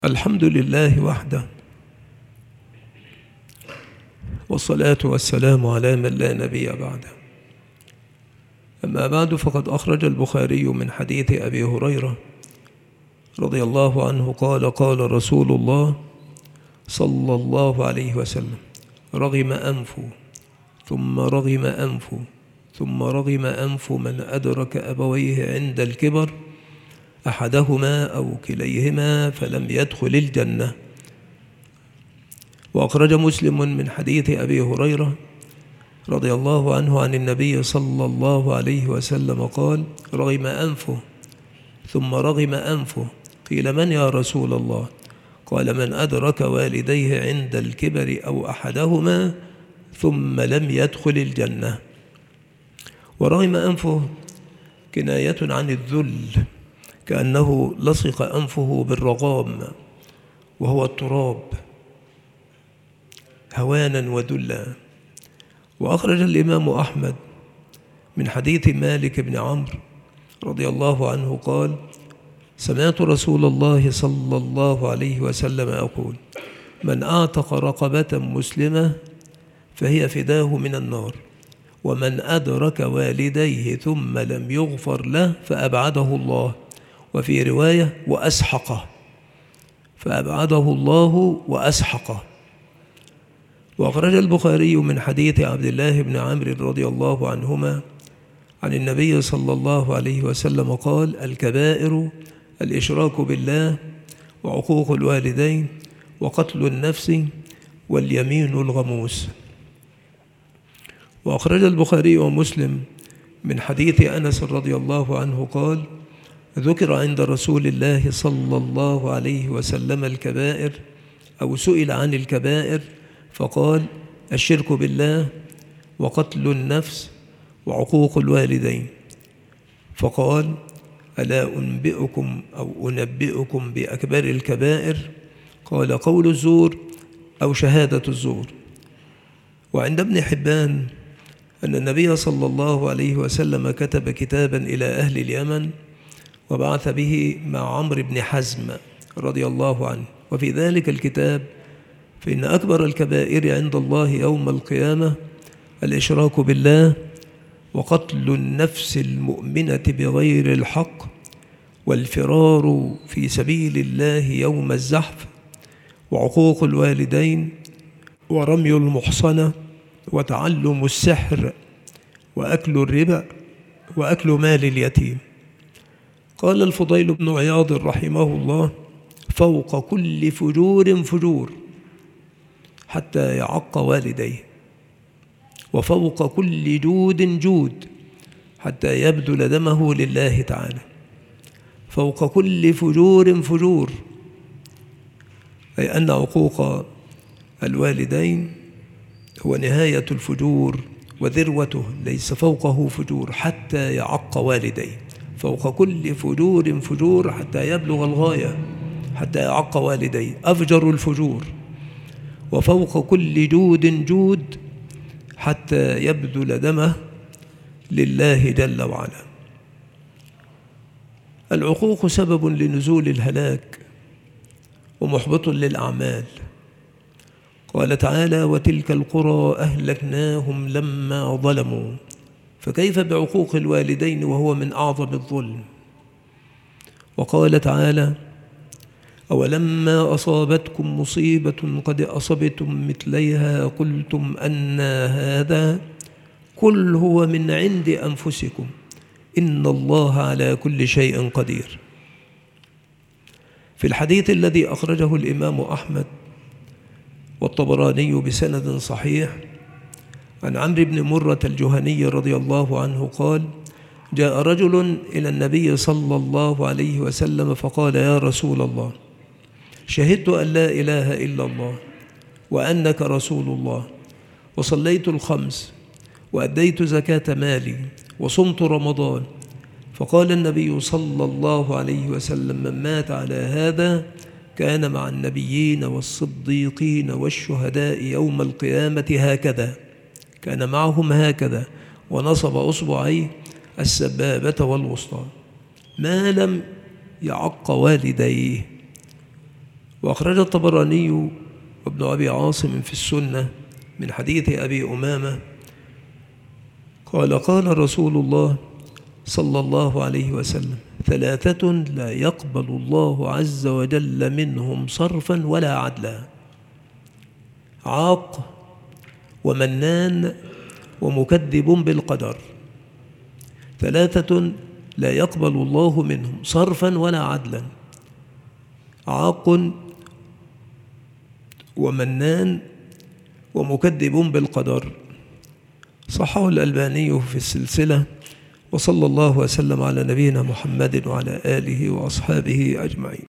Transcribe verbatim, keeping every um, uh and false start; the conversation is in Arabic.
الحمد لله وحده، والصلاة والسلام على من لا نبي بعده. أما بعد، فقد أخرج البخاري من حديث أبي هريرة رضي الله عنه قال: قال رسول الله صلى الله عليه وسلم: رغم أنف ثم رغم أنف ثم رغم أنف من أدرك أبويه عند الكبر أحدهما أو كليهما فلم يدخل الجنة. وأخرج مسلم من حديث أبي هريرة رضي الله عنه عن النبي صلى الله عليه وسلم قال: رغم أنفه ثم رغم أنفه. قيل: من يا رسول الله؟ قال: من أدرك والديه عند الكبر أو أحدهما ثم لم يدخل الجنة. ورغم أنفه كناية عن الذل، كأنه لصق أنفه بالرغام وهو التراب هوانا وذلا. وأخرج الإمام أحمد من حديث مالك بن عمرو رضي الله عنه قال: سمعت رسول الله صلى الله عليه وسلم يقول: من أعتق رقبة مسلمة فهي فداه من النار، ومن أدرك والديه ثم لم يغفر له فأبعده الله. وفي رواية: وأسحقه، فأبعده الله وأسحقه. وأخرج البخاري من حديث عبد الله بن عمرو رضي الله عنهما عن النبي صلى الله عليه وسلم قال: الكبائر الإشراك بالله، وعقوق الوالدين، وقتل النفس، واليمين الغموس. وأخرج البخاري ومسلم من حديث أنس رضي الله عنه قال: ذكر عند رسول الله صلى الله عليه وسلم الكبائر، أو سئل عن الكبائر فقال: الشرك بالله، وقتل النفس، وعقوق الوالدين. فقال: ألا أنبئكم أو أنبئكم بأكبر الكبائر؟ قال: قول الزور أو شهادة الزور. وعند ابن حبان أن النبي صلى الله عليه وسلم كتب كتابا إلى أهل اليمن وبعث به مع عمرو بن حزم رضي الله عنه. وفي ذلك الكتاب: فإن أكبر الكبائر عند الله يوم القيامة الإشراك بالله، وقتل النفس المؤمنة بغير الحق، والفرار في سبيل الله يوم الزحف، وعقوق الوالدين، ورمي المحصنة، وتعلم السحر، وأكل الربا، وأكل مال اليتيم. قال الفضيل بن عياض رحمه الله: فوق كل فجور فجور حتى يعق والديه، وفوق كل جود جود حتى يبذل دمه لله تعالى. فوق كل فجور فجور، أي أن عقوق الوالدين هو نهاية الفجور وذروته، ليس فوقه فجور حتى يعق والديه. فوق كل فجور فجور حتى يبلغ الغاية، حتى يعق والديه، أفجر الفجور. وفوق كل جود جود حتى يبذل دمه لله جل وعلا. العقوق سبب لنزول الهلاك ومحبط للأعمال. قال تعالى: وتلك القرى أهلكناهم لما ظلموا. فكيف بعقوق الوالدين وهو من أعظم الظلم؟ وقال تعالى: أولما أصابتكم مصيبة قد أصبتم مثليها قلتم أنى هذا، قل هو من عند أنفسكم إن الله على كل شيء قدير. في الحديث الذي أخرجه الإمام أحمد والطبراني بسند صحيح عن عمرو بن مرة الجهني رضي الله عنه قال: جاء رجل إلى النبي صلى الله عليه وسلم فقال: يا رسول الله، شهدت أن لا إله إلا الله وأنك رسول الله، وصليت الخمس، وأديت زكاة مالي، وصمت رمضان. فقال النبي صلى الله عليه وسلم: من مات على هذا كان مع النبيين والصديقين والشهداء يوم القيامة هكذا، كان معهم هكذا، ونصب أصبعيه السبابة والوسطى، ما لم يعق والديه. وأخرج الطبراني وابن أبي عاصم في السنة من حديث أبي أمامة قال قال رسول الله صلى الله عليه وسلم: ثلاثة لا يقبل الله عز وجل منهم صرفا ولا عدلا: عاق ومنان ومكذب بالقدر. ثلاثة لا يقبل الله منهم صرفا ولا عدلا: عاق ومنان ومكذب بالقدر. صححه الألباني في السلسلة. وصلى الله وسلم على نبينا محمد وعلى آله وأصحابه أجمعين.